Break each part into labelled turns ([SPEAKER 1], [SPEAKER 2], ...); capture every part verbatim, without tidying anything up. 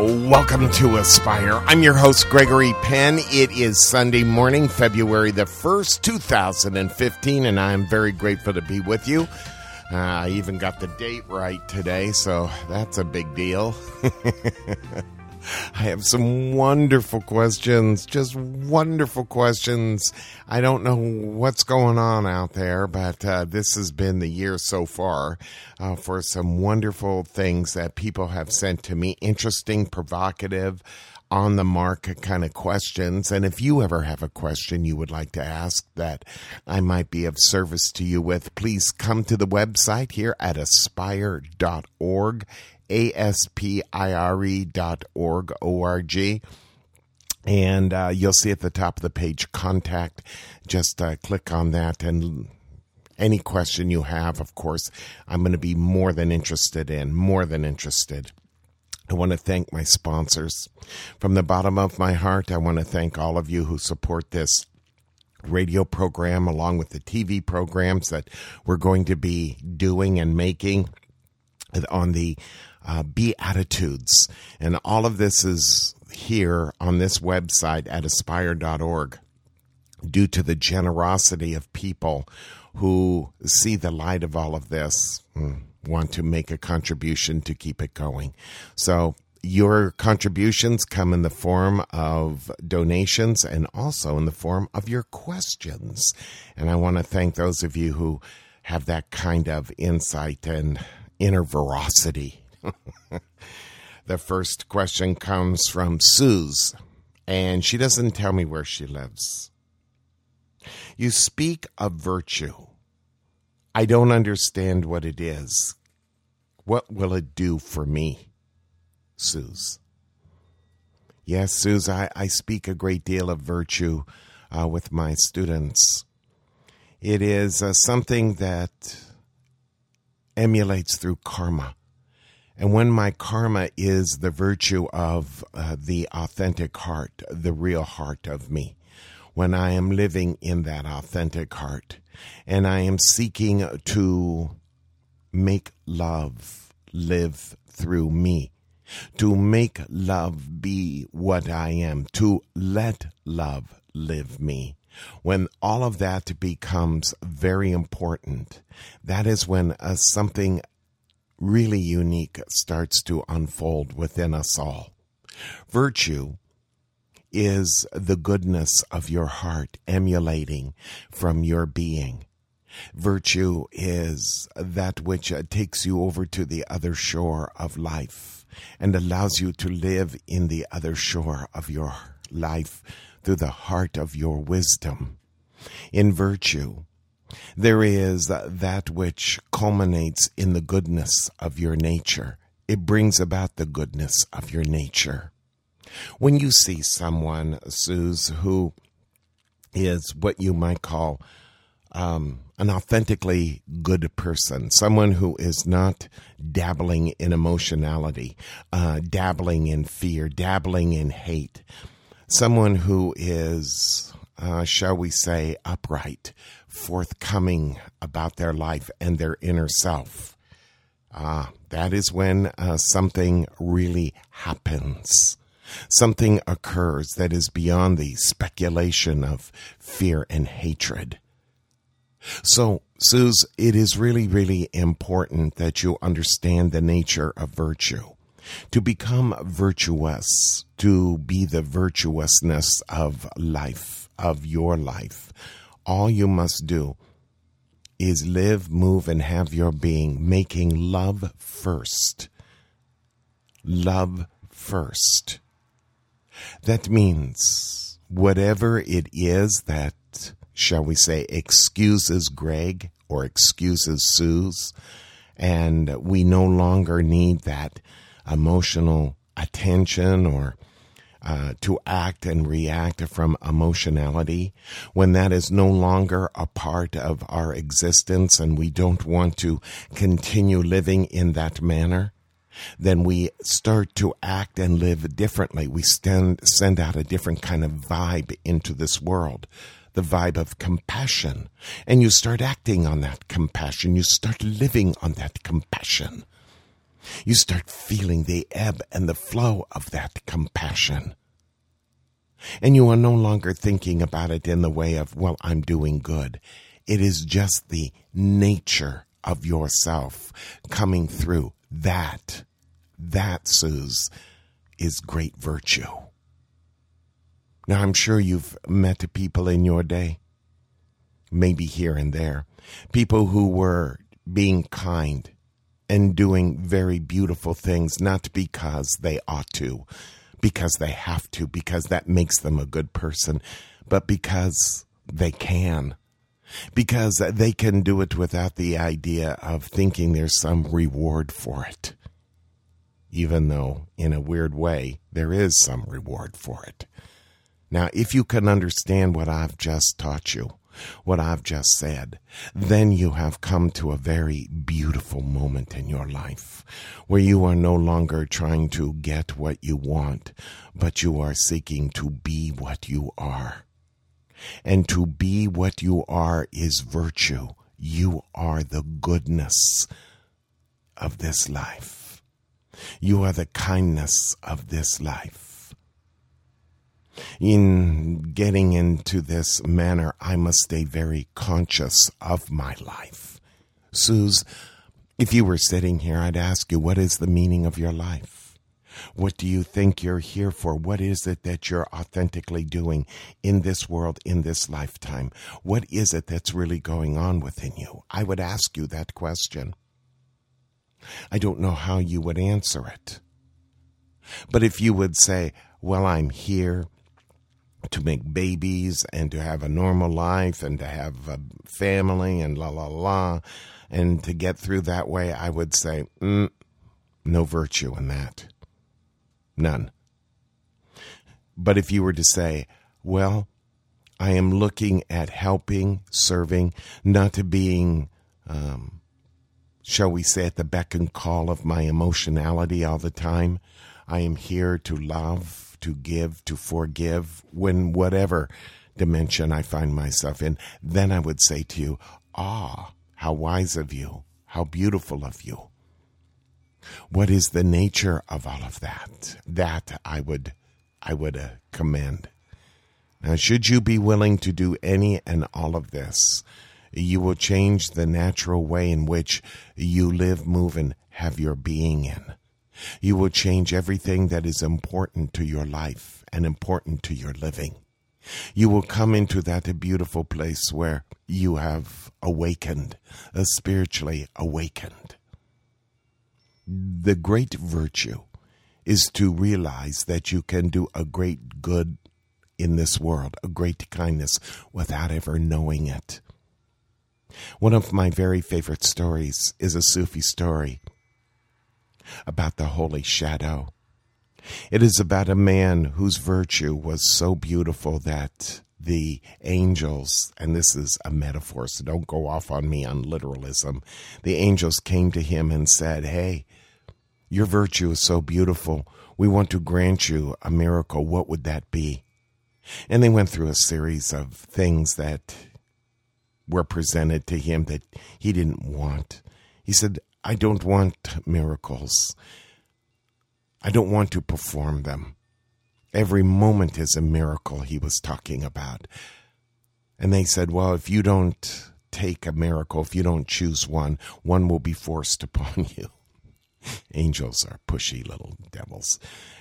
[SPEAKER 1] Welcome to Aspire. I'm your host, Gregory Penn. It is Sunday morning, February the first, two thousand fifteen, and I'm very grateful to be with you. Uh, I even got the date right today, so that's a big deal. I have some wonderful questions, just wonderful questions. I don't know what's going on out there, but uh, this has been the year so far uh, for some wonderful things that people have sent to me. Interesting, provocative, on the mark kind of questions. And if you ever have a question you would like to ask that I might be of service to you with, please come to the website here at aspire dot org. A S P I R E dot org, O R G. And uh, you'll see at the top of the page, contact. Just uh, click on that, and any question you have, of course, I'm going to be more than interested in, more than interested. I want to thank my sponsors. From the bottom of my heart, I want to thank all of you who support this radio program, along with the T V programs that we're going to be doing and making on the Uh, Beatitudes. And all of this is here on this website at aspire dot org due to the generosity of people who see the light of all of this, want to make a contribution to keep it going. So your contributions come in the form of donations and also in the form of your questions. And I want to thank those of you who have that kind of insight and inner veracity. The first question comes from Suze, and she doesn't tell me where she lives. You speak of virtue. I don't understand what it is. What will it do for me, Suze? Yes, Suze, I, I speak a great deal of virtue uh, with my students. It is uh, something that emulates through karma. And when my karma is the virtue of uh, the authentic heart, the real heart of me, when I am living in that authentic heart, and I am seeking to make love live through me, to make love be what I am, to let love live me. When all of that becomes very important, that is when uh, something really unique starts to unfold within us all. Virtue is the goodness of your heart emulating from your being. Virtue is that which uh, takes you over to the other shore of life and allows you to live in the other shore of your life through the heart of your wisdom. In virtue, there is that which culminates in the goodness of your nature. It brings about the goodness of your nature. When you see someone, Suze, who is what you might call um, an authentically good person, someone who is not dabbling in emotionality, uh, dabbling in fear, dabbling in hate, someone who is, uh, shall we say, upright, forthcoming about their life and their inner self. Ah, that is when uh, something really happens. Something occurs that is beyond the speculation of fear and hatred. So, Suze, it is really, really important that you understand the nature of virtue. To become virtuous, to be the virtuousness of life, of your life, all you must do is live, move, and have your being making love first. Love first. That means whatever it is that, shall we say, excuses Greg or excuses Suze, and we no longer need that emotional attention or Uh, to act and react from emotionality, when that is no longer a part of our existence and we don't want to continue living in that manner, then we start to act and live differently. We stand, send out a different kind of vibe into this world, the vibe of compassion. And you start acting on that compassion. You start living on that compassion. You start feeling the ebb and the flow of that compassion. And you are no longer thinking about it in the way of, well, I'm doing good. It is just the nature of yourself coming through. That, that, Suze, is great virtue. Now, I'm sure you've met people in your day, maybe here and there, people who were being kind and doing very beautiful things, not because they ought to, because they have to, because that makes them a good person, but because they can. Because they can do it without the idea of thinking there's some reward for it. Even though, in a weird way, there is some reward for it. Now, if you can understand what I've just taught you, what I've just said, then you have come to a very beautiful moment in your life where you are no longer trying to get what you want, but you are seeking to be what you are. And to be what you are is virtue. You are the goodness of this life. You are the kindness of this life. In getting into this manner, I must stay very conscious of my life. Suze, if you were sitting here, I'd ask you, what is the meaning of your life? What do you think you're here for? What is it that you're authentically doing in this world, in this lifetime? What is it that's really going on within you? I would ask you that question. I don't know how you would answer it. But if you would say, well, I'm here to make babies and to have a normal life and to have a family and la, la, la, and to get through that way, I would say, mm, no virtue in that. None. But if you were to say, well, I am looking at helping, serving, not to being, um, shall we say, at the beck and call of my emotionality all the time. I am here to love, to give, to forgive, when whatever dimension I find myself in. Then I would say to you, ah, how wise of you, how beautiful of you. What is the nature of all of that? That I would, I would uh, commend. Now, should you be willing to do any and all of this, you will change the natural way in which you live, move, and have your being in. You will change everything that is important to your life and important to your living. You will come into that beautiful place where you have awakened, uh, spiritually awakened. The great virtue is to realize that you can do a great good in this world, a great kindness, without ever knowing it. One of my very favorite stories is a Sufi story about the Holy Shadow. It is about a man whose virtue was so beautiful that the angels, and this is a metaphor, so don't go off on me on literalism, the angels came to him and said, hey, your virtue is so beautiful, we want to grant you a miracle. What would that be? And they went through a series of things that were presented to him that he didn't want. He said, I don't want miracles. I don't want to perform them. Every moment is a miracle, he was talking about. And they said, well, if you don't take a miracle, if you don't choose one, one will be forced upon you. Angels are pushy little devils.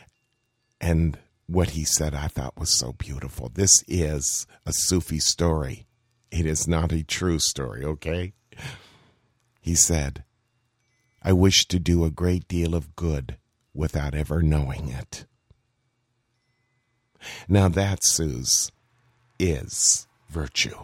[SPEAKER 1] And what he said I thought was so beautiful. This is a Sufi story. It is not a true story, okay? He said, I wish to do a great deal of good without ever knowing it. Now that, Suze, is virtue.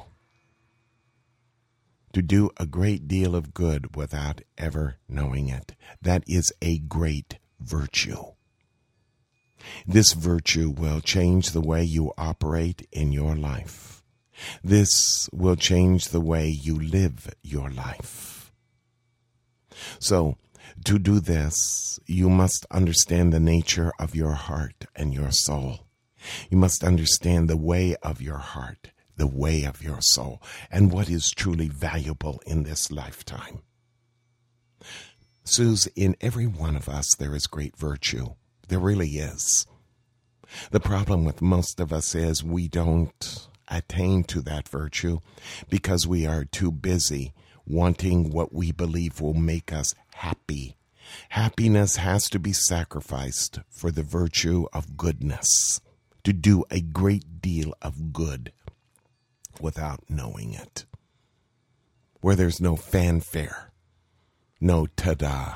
[SPEAKER 1] To do a great deal of good without ever knowing it. That is a great virtue. This virtue will change the way you operate in your life. This will change the way you live your life. So, to do this, you must understand the nature of your heart and your soul. You must understand the way of your heart, the way of your soul, and what is truly valuable in this lifetime. Suze, in every one of us there is great virtue. There really is. The problem with most of us is we don't attain to that virtue because we are too busy wanting what we believe will make us happy. Happiness has to be sacrificed for the virtue of goodness, to do a great deal of good without knowing it, where there's no fanfare, no ta-da.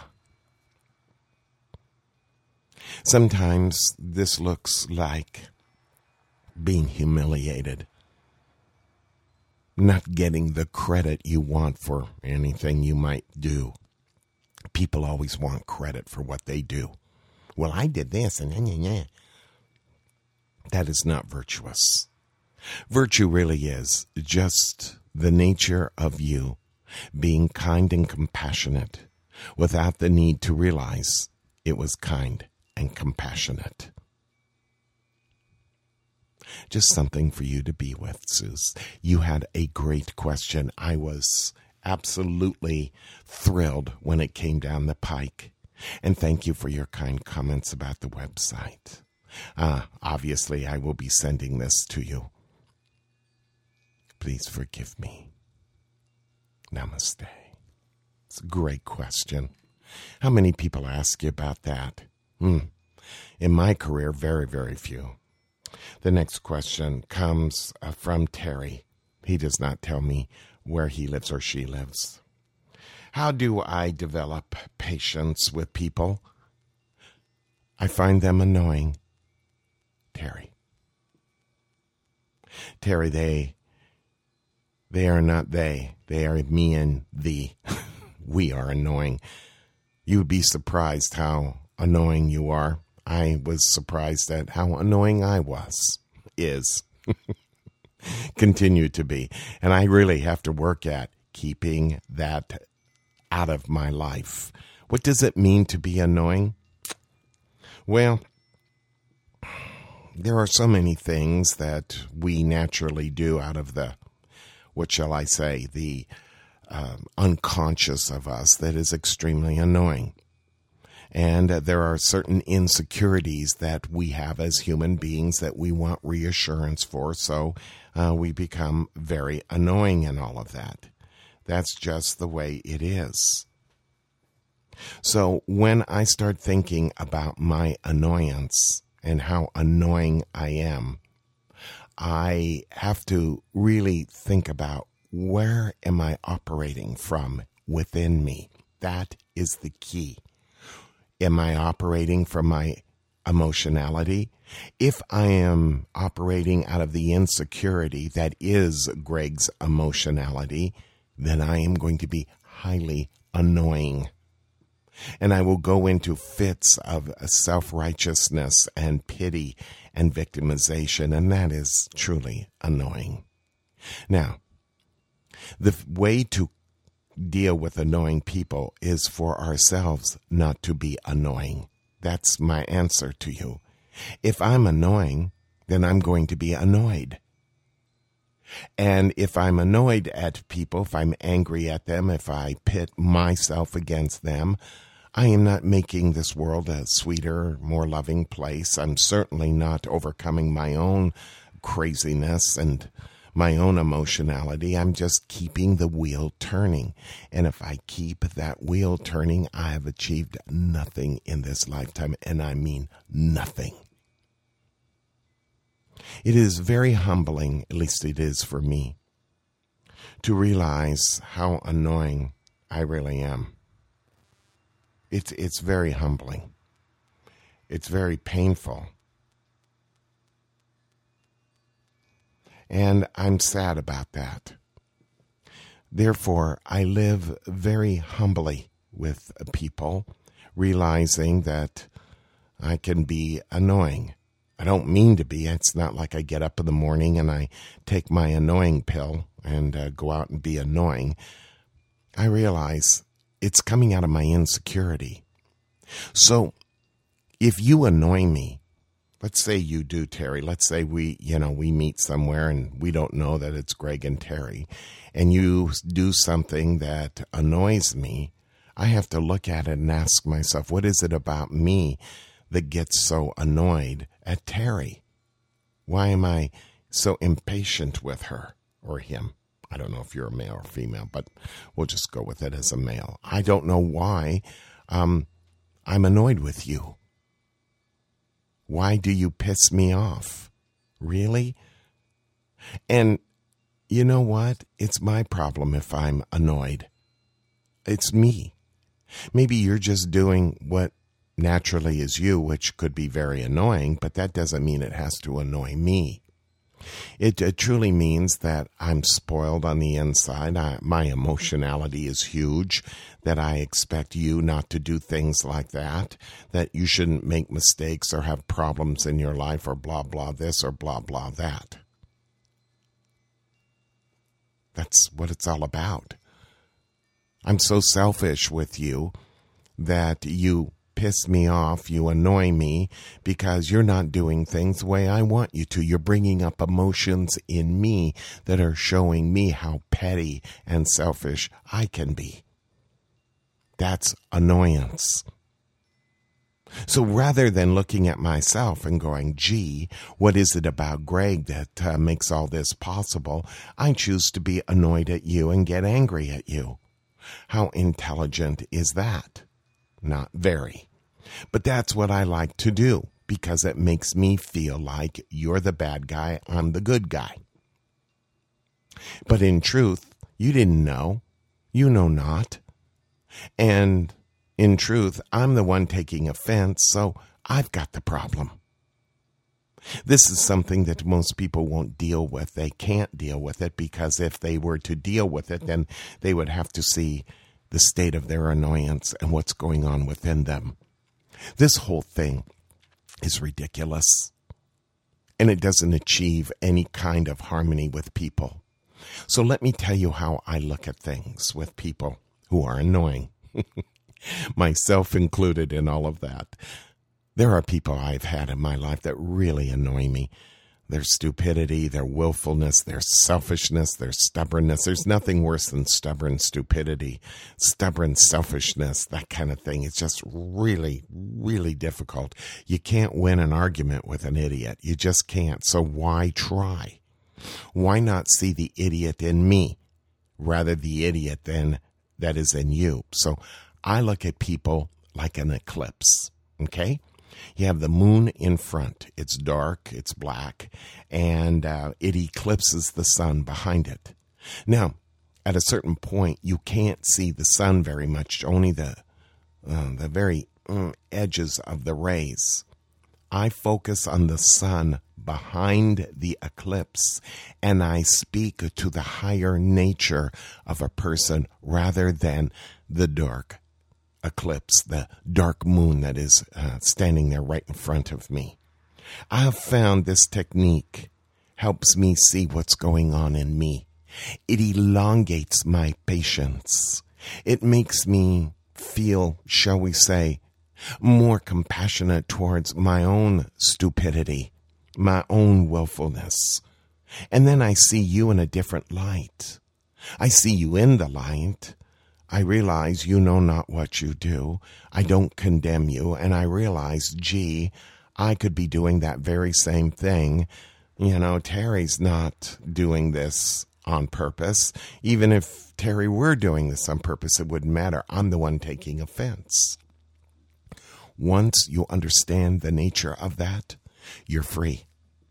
[SPEAKER 1] Sometimes this looks like being humiliated, not getting the credit you want for anything you might do. People always want credit for what they do. Well, I did this and then, yeah, yeah. That is not virtuous. Virtue really is just the nature of you being kind and compassionate without the need to realize it was kind and compassionate. Just something for you to be with, Suze. You had a great question. I was absolutely thrilled when it came down the pike. And thank you for your kind comments about the website. Uh, obviously, I will be sending this to you. Please forgive me. Namaste. It's a great question. How many people ask you about that? Hmm. In my career, very, very few. The next question comes uh, from Terry. He does not tell me where he lives or she lives. How do I develop patience with people? I find them annoying. Terry. Terry, they, they are not they. They are me and thee. We are annoying. You would be surprised how annoying you are. I was surprised at how annoying I was, is, continue to be. And I really have to work at keeping that out of my life. What does it mean to be annoying? Well, there are so many things that we naturally do out of the, what shall I say, the um, unconscious of us that is extremely annoying. And uh, there are certain insecurities that we have as human beings that we want reassurance for, so uh, we become very annoying in all of that. That's just the way it is. So when I start thinking about my annoyance and how annoying I am, I have to really think about where am I operating from within me. That is the key. Am I operating from my emotionality? If I am operating out of the insecurity that is Greg's emotionality, then I am going to be highly annoying. And I will go into fits of self-righteousness and pity and victimization, and that is truly annoying. Now, the way to deal with annoying people is for ourselves not to be annoying. That's my answer to you. If I'm annoying, then I'm going to be annoyed. And if I'm annoyed at people, if I'm angry at them, if I pit myself against them, I am not making this world a sweeter, more loving place. I'm certainly not overcoming my own craziness and my own emotionality. I'm just keeping the wheel turning. And if I keep that wheel turning, I have achieved nothing in this lifetime, and I mean nothing. It is very humbling, at least it is for me, to realize how annoying I really am. It's, it's very humbling. It's very painful. And I'm sad about that. Therefore, I live very humbly with people, realizing that I can be annoying. I don't mean to be. It's not like I get up in the morning and I take my annoying pill and uh, go out and be annoying. I realize it's coming out of my insecurity. So if you annoy me, let's say you do, Terry. Let's say we, you know, we meet somewhere and we don't know that it's Greg and Terry, and you do something that annoys me. I have to look at it and ask myself, what is it about me that gets so annoyed at Terry? Why am I so impatient with her or him? I don't know if you're a male or female, but we'll just go with it as a male. I don't know why um, I'm annoyed with you. Why do you piss me off? Really? And you know what? It's my problem if I'm annoyed. It's me. Maybe you're just doing what naturally is you, which could be very annoying, but that doesn't mean it has to annoy me. It, it truly means that I'm spoiled on the inside. I, my emotionality is huge, that I expect you not to do things like that, that you shouldn't make mistakes or have problems in your life or blah, blah this or blah, blah that. That's what it's all about. I'm so selfish with you that you piss me off, you annoy me because you're not doing things the way I want you to. You're bringing up emotions in me that are showing me how petty and selfish I can be. That's annoyance. So rather than looking at myself and going, gee, what is it about Greg that uh, makes all this possible? I choose to be annoyed at you and get angry at you. How intelligent is that? Not very. But that's what I like to do because it makes me feel like you're the bad guy, I'm the good guy. But in truth, you didn't know. You know not. And in truth, I'm the one taking offense, so I've got the problem. This is something that most people won't deal with. They can't deal with it because if they were to deal with it, then they would have to see the state of their annoyance and what's going on within them. This whole thing is ridiculous, and it doesn't achieve any kind of harmony with people. So let me tell you how I look at things with people who are annoying, myself included in all of that. There are people I've had in my life that really annoy me. Their stupidity, their willfulness, their selfishness, their stubbornness. There's nothing worse than stubborn stupidity, stubborn selfishness, that kind of thing. It's just really, really difficult. You can't win an argument with an idiot. You just can't. So why try? Why not see the idiot in me rather the idiot than that is in you? So I look at people like an eclipse, okay? You have the moon in front. It's dark, it's black, and uh, it eclipses the sun behind it. Now, at a certain point, you can't see the sun very much, only the, uh, the very uh, edges of the rays. I focus on the sun behind the eclipse, and I speak to the higher nature of a person rather than the dark eclipse, the dark moon that is uh, standing there right in front of me. I have found this technique helps me see what's going on in me. It elongates my patience. It makes me feel, shall we say, more compassionate towards my own stupidity, my own willfulness. And then I see you in a different light. I see you in the light. I realize you know not what you do. I don't condemn you. And I realize, gee, I could be doing that very same thing. You know, Terry's not doing this on purpose. Even if Terry were doing this on purpose, it wouldn't matter. I'm the one taking offense. Once you understand the nature of that, you're free.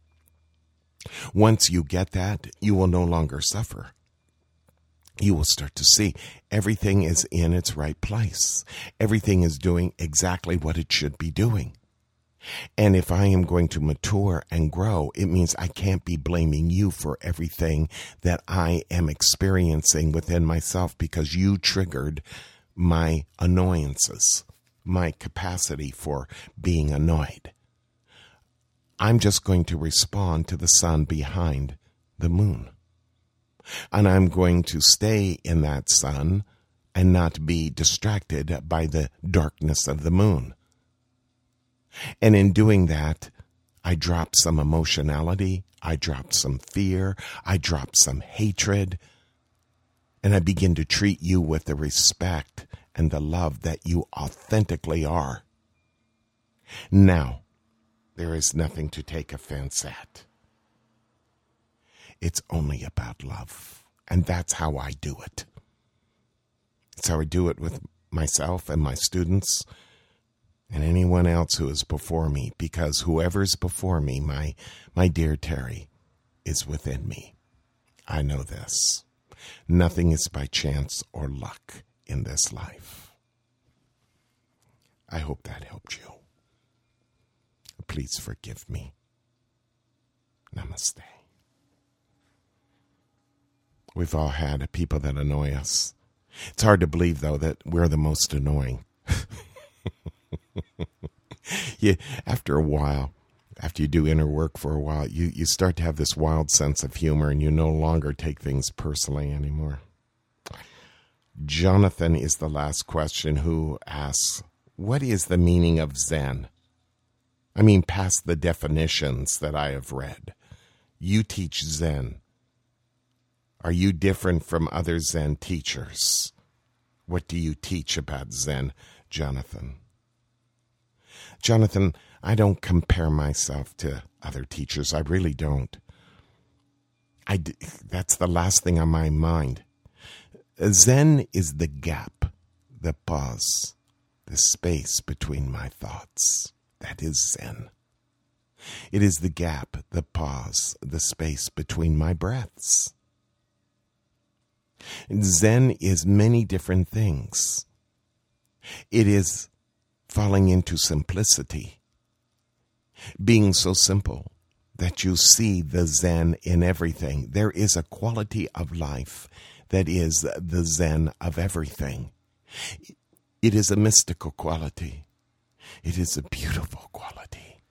[SPEAKER 1] Once you get that, you will no longer suffer. You will start to see everything is in its right place. Everything is doing exactly what it should be doing. And if I am going to mature and grow, it means I can't be blaming you for everything that I am experiencing within myself because you triggered my annoyances, my capacity for being annoyed. I'm just going to respond to the sun behind the moon. And I'm going to stay in that sun and not be distracted by the darkness of the moon. And in doing that, I drop some emotionality, I drop some fear, I drop some hatred, and I begin to treat you with the respect and the love that you authentically are. Now, there is nothing to take offense at. It's only about love, and that's how I do it. It's how I do it with myself and my students and anyone else who is before me, because whoever's before me, my my dear Terry, is within me. I know this. Nothing is by chance or luck in this life. I hope that helped you. Please forgive me. Namaste. We've all had people that annoy us. It's hard to believe, though, that we're the most annoying. Yeah, after a while, after you do inner work for a while, you, you start to have this wild sense of humor, and you no longer take things personally anymore. Jonathan is the last question, who asks, what is the meaning of Zen? I mean, past the definitions that I have read. You teach Zen. Are you different from other Zen teachers? What do you teach about Zen, Jonathan? Jonathan, I don't compare myself to other teachers. I really don't. I d- that's the last thing on my mind. Zen is the gap, the pause, the space between my thoughts. That is Zen. It is the gap, the pause, the space between my breaths. Zen is many different things. It is falling into simplicity, being so simple that you see the Zen in everything. There is a quality of life that is the Zen of everything. It is a mystical quality. It is a beautiful quality.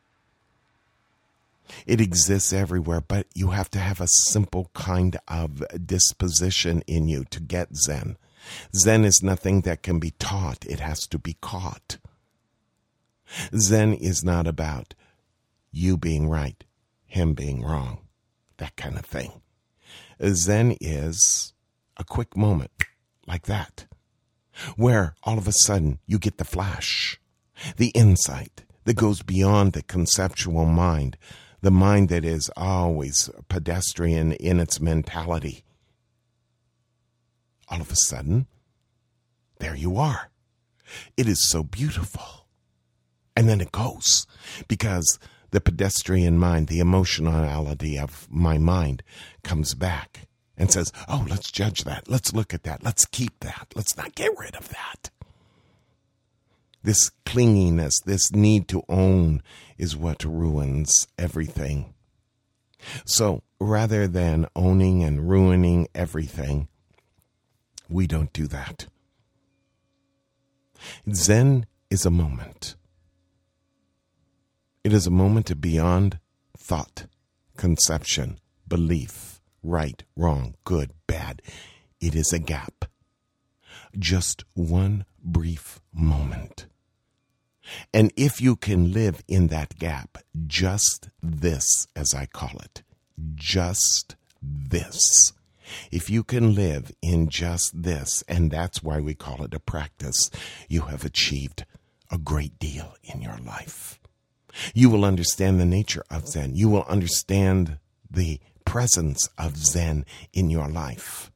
[SPEAKER 1] It exists everywhere, but you have to have a simple kind of disposition in you to get Zen. Zen is nothing that can be taught. It has to be caught. Zen is not about you being right, him being wrong, that kind of thing. Zen is a quick moment like that, where all of a sudden you get the flash, the insight that goes beyond the conceptual mind, the mind that is always pedestrian in its mentality. All of a sudden, there you are. It is so beautiful. And then it goes, because the pedestrian mind, the emotionality of my mind comes back and says, oh, let's judge that. Let's look at that. Let's keep that. Let's not get rid of that. This clinginess, this need to own is what ruins everything. So rather than owning and ruining everything, we don't do that. Zen is a moment. It is a moment of beyond thought, conception, belief, right, wrong, good, bad. It is a gap. Just one brief moment. And if you can live in that gap, just this, as I call it, just this. If you can live in just this, and that's why we call it a practice, you have achieved a great deal in your life. You will understand the nature of Zen. You will understand the presence of Zen in your life.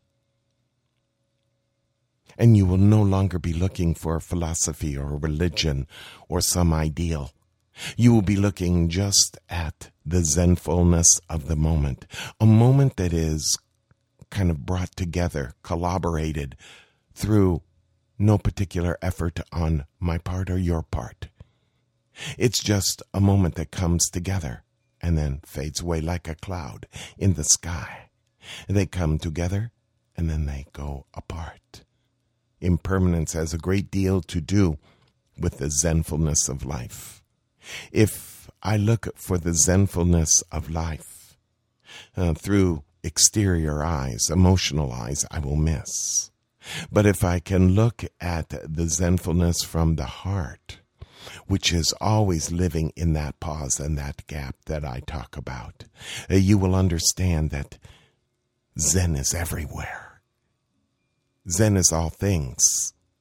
[SPEAKER 1] And you will no longer be looking for a philosophy or a religion or some ideal. You will be looking just at the Zenfulness of the moment, a moment that is kind of brought together, collaborated through no particular effort on my part or your part. It's just a moment that comes together and then fades away like a cloud in the sky. They come together and then they go apart. Impermanence has a great deal to do with the Zenfulness of life. If I look for the Zenfulness of life uh, through exterior eyes, emotional eyes, I will miss. But if I can look at the Zenfulness from the heart, which is always living in that pause and that gap that I talk about, uh, you will understand that Zen is everywhere. Zen is all things.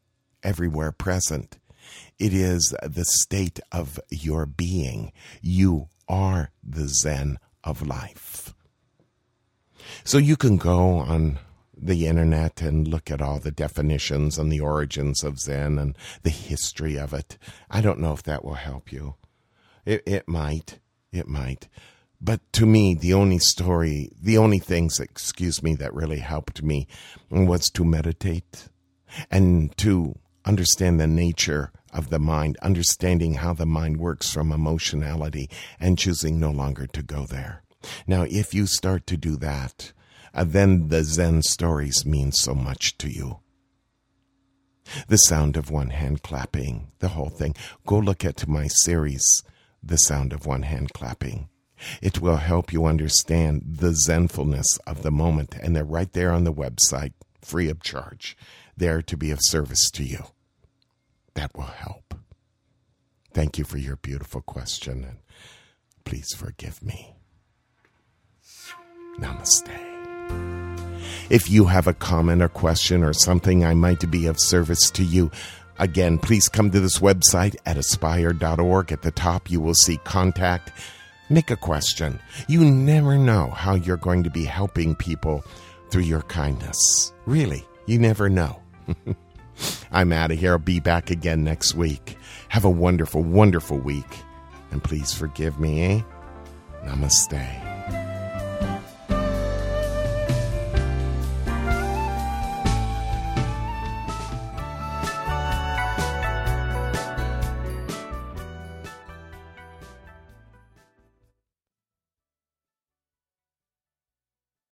[SPEAKER 1] everywhere present. It is the state of your being. You are the Zen of life. So you can go on the internet and look at all the definitions and the origins of Zen and the history of it. I don't know if that will help you. It, it might. It might. But to me, the only story, the only things, excuse me, that really helped me was to meditate and to understand the nature of the mind, understanding how the mind works from emotionality and choosing no longer to go there. Now, if you start to do that, uh, then the Zen stories mean so much to you. The sound of one hand clapping, the whole thing. Go look at my series, The Sound of One Hand Clapping. It will help you understand the Zenfulness of the moment, and they're right there on the website, free of charge, there to be of service to you. That will help. Thank you for your beautiful question, and please forgive me. Namaste. If you have a comment or question or something I might be of service to you, again, please come to this website at aspire dot org. At the top, you will see contact. Make a question. You never know how you're going to be helping people through your kindness. Really, you never know. I'm out of here. I'll be back again next week. Have a wonderful, wonderful week. And please forgive me, eh? Namaste.